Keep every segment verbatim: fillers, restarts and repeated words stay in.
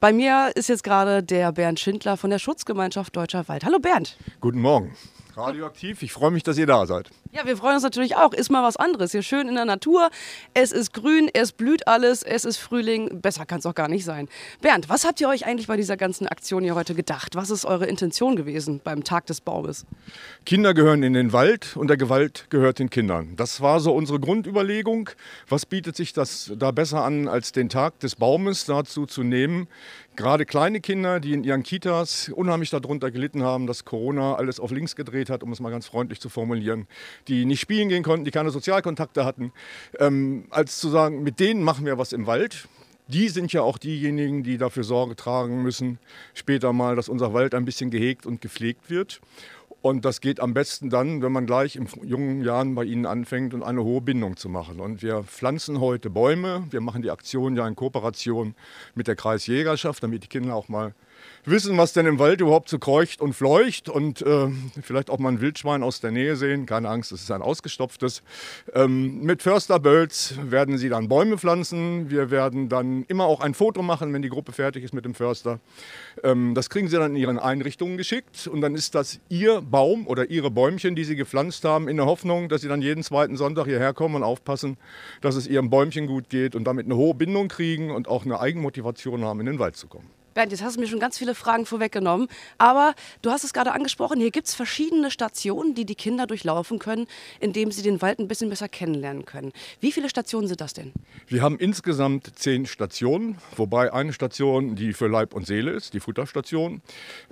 Bei mir ist jetzt gerade der Bernd Schindler von der Schutzgemeinschaft Deutscher Wald. Hallo Bernd. Guten Morgen. Radioaktiv, ich freue mich, dass ihr da seid. Ja, wir freuen uns natürlich auch. Ist mal was anderes. Hier schön in der Natur. Es ist grün, es blüht alles, es ist Frühling. Besser kann es auch gar nicht sein. Bernd, was habt ihr euch eigentlich bei dieser ganzen Aktion hier heute gedacht? Was ist eure Intention gewesen beim Tag des Baumes? Kinder gehören in den Wald und der Gewalt gehört den Kindern. Das war so unsere Grundüberlegung. Was bietet sich das da besser an, als den Tag des Baumes dazu zu nehmen? Gerade kleine Kinder, die in ihren Kitas unheimlich darunter gelitten haben, dass Corona alles auf links gedreht hat, um es mal ganz freundlich zu formulieren, die nicht spielen gehen konnten, die keine Sozialkontakte hatten, ähm, als zu sagen, mit denen machen wir was im Wald. Die sind ja auch diejenigen, die dafür Sorge tragen müssen, später mal, dass unser Wald ein bisschen gehegt und gepflegt wird. Und das geht am besten dann, wenn man gleich in jungen Jahren bei ihnen anfängt und eine hohe Bindung zu machen. Und wir pflanzen heute Bäume. Wir machen die Aktion ja in Kooperation mit der Kreisjägerschaft, damit die Kinder auch mal wissen, was denn im Wald überhaupt so kreucht und fleucht und äh, vielleicht auch mal ein Wildschwein aus der Nähe sehen. Keine Angst, es ist ein ausgestopftes. Ähm, mit Försterbölz werden sie dann Bäume pflanzen. Wir werden dann immer auch ein Foto machen, wenn die Gruppe fertig ist mit dem Förster. Ähm, das kriegen sie dann in ihren Einrichtungen geschickt und dann ist das ihr Baum oder ihre Bäumchen, die sie gepflanzt haben, in der Hoffnung, dass sie dann jeden zweiten Sonntag hierher kommen und aufpassen, dass es ihrem Bäumchen gut geht und damit eine hohe Bindung kriegen und auch eine Eigenmotivation haben, in den Wald zu kommen. Bernd, jetzt hast du mir schon ganz viele Fragen vorweggenommen, aber du hast es gerade angesprochen, hier gibt es verschiedene Stationen, die die Kinder durchlaufen können, indem sie den Wald ein bisschen besser kennenlernen können. Wie viele Stationen sind das denn? Wir haben insgesamt zehn Stationen, wobei eine Station, die für Leib und Seele ist, die Futterstation,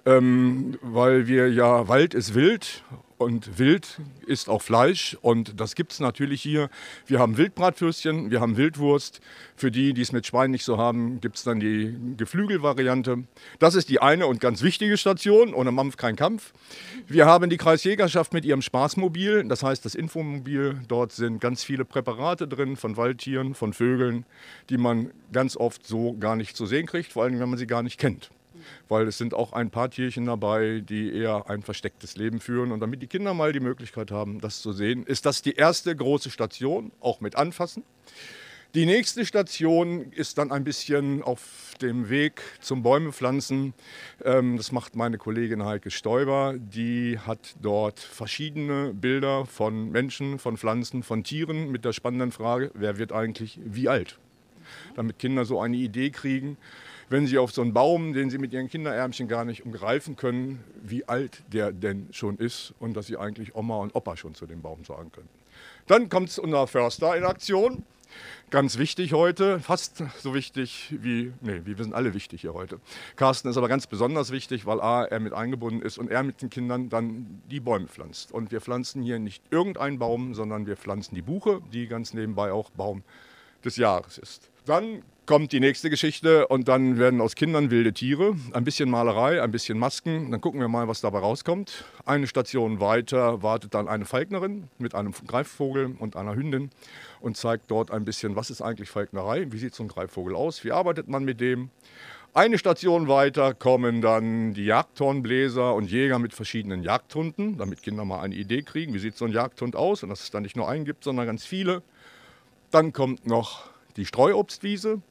ähm, weil wir ja, Wald ist wild. Und Wild ist auch Fleisch und das gibt es natürlich hier. Wir haben Wildbratwürstchen, wir haben Wildwurst. Für die, die es mit Schwein nicht so haben, gibt es dann die Geflügelvariante. Das ist die eine und ganz wichtige Station, ohne Mampf kein Kampf. Wir haben die Kreisjägerschaft mit ihrem Spaßmobil, das heißt das Infomobil. Dort sind ganz viele Präparate drin von Waldtieren, von Vögeln, die man ganz oft so gar nicht zu sehen kriegt, vor allem wenn man sie gar nicht kennt. Weil es sind auch ein paar Tierchen dabei, die eher ein verstecktes Leben führen. Und damit die Kinder mal die Möglichkeit haben, das zu sehen, ist das die erste große Station, auch mit Anfassen. Die nächste Station ist dann ein bisschen auf dem Weg zum Bäumepflanzen. Das macht meine Kollegin Heike Stoiber. Die hat dort verschiedene Bilder von Menschen, von Pflanzen, von Tieren mit der spannenden Frage, wer wird eigentlich wie alt? Damit Kinder so eine Idee kriegen, wenn sie auf so einen Baum, den sie mit ihren Kinderärmchen gar nicht umgreifen können, wie alt der denn schon ist und dass sie eigentlich Oma und Opa schon zu dem Baum sagen können. Dann kommt unser Förster in Aktion. Ganz wichtig heute, fast so wichtig wie, nee, wir sind alle wichtig hier heute. Carsten ist aber ganz besonders wichtig, weil A, er mit eingebunden ist und er mit den Kindern dann die Bäume pflanzt. Und wir pflanzen hier nicht irgendeinen Baum, sondern wir pflanzen die Buche, die ganz nebenbei auch Baum des Jahres ist. Dann kommt die nächste Geschichte und dann werden aus Kindern wilde Tiere, ein bisschen Malerei, ein bisschen Masken. Dann gucken wir mal, was dabei rauskommt. Eine Station weiter wartet dann eine Falknerin mit einem Greifvogel und einer Hündin und zeigt dort ein bisschen, was ist eigentlich Falknerei, wie sieht so ein Greifvogel aus, wie arbeitet man mit dem. Eine Station weiter kommen dann die Jagdhornbläser und Jäger mit verschiedenen Jagdhunden, damit Kinder mal eine Idee kriegen, wie sieht so ein Jagdhund aus und dass es da nicht nur einen gibt, sondern ganz viele. Dann kommt noch die Streuobstwiese,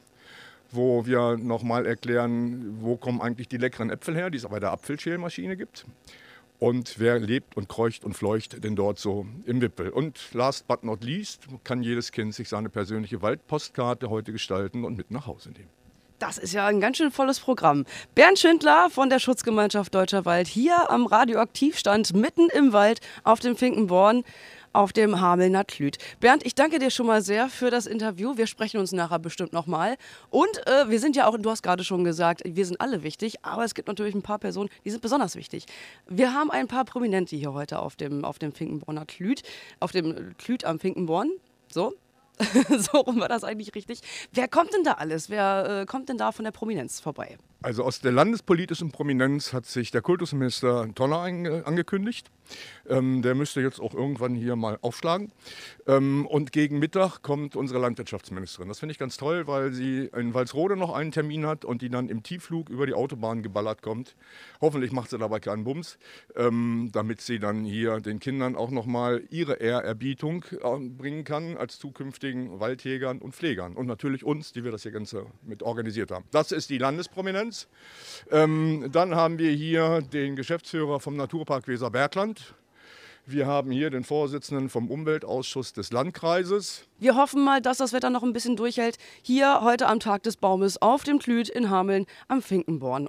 wo wir nochmal erklären, wo kommen eigentlich die leckeren Äpfel her, die es bei der Apfelschälmaschine gibt. Und wer lebt und kreucht und fleucht denn dort so im Wippel. Und last but not least kann jedes Kind sich seine persönliche Waldpostkarte heute gestalten und mit nach Hause nehmen. Das ist ja ein ganz schön volles Programm. Bernd Schindler von der Schutzgemeinschaft Deutscher Wald hier am Radioaktivstand mitten im Wald auf dem Finkenborn. Auf dem Hamelner Klüt. Bernd, ich danke dir schon mal sehr für das Interview. Wir sprechen uns nachher bestimmt nochmal. Und äh, wir sind ja auch, du hast gerade schon gesagt, wir sind alle wichtig, aber es gibt natürlich ein paar Personen, die sind besonders wichtig. Wir haben ein paar Prominente hier heute auf dem, auf dem Finkenborner Klüt, auf dem Klüt am Finkenborn. So. So rum war das eigentlich richtig. Wer kommt denn da alles? Wer äh, kommt denn da von der Prominenz vorbei? Also aus der landespolitischen Prominenz hat sich der Kultusminister Tonner ange angekündigt. Ähm, der müsste jetzt auch irgendwann hier mal aufschlagen. Ähm, und gegen Mittag kommt unsere Landwirtschaftsministerin. Das finde ich ganz toll, weil sie in Walsrode noch einen Termin hat und die dann im Tiefflug über die Autobahn geballert kommt. Hoffentlich macht sie dabei keinen Bums, ähm, damit sie dann hier den Kindern auch nochmal ihre Ehrerbietung äh, bringen kann als zukünftigen Waldjägern und Pflegern. Und natürlich uns, die wir das hier Ganze mit organisiert haben. Das ist die Landesprominenz. Koblenz. Ähm, dann haben wir hier den Geschäftsführer vom Naturpark Weserbergland. Wir haben hier den Vorsitzenden vom Umweltausschuss des Landkreises. Wir hoffen mal, dass das Wetter noch ein bisschen durchhält. Hier heute am Tag des Baumes auf dem Klüt in Hameln am Finkenborn.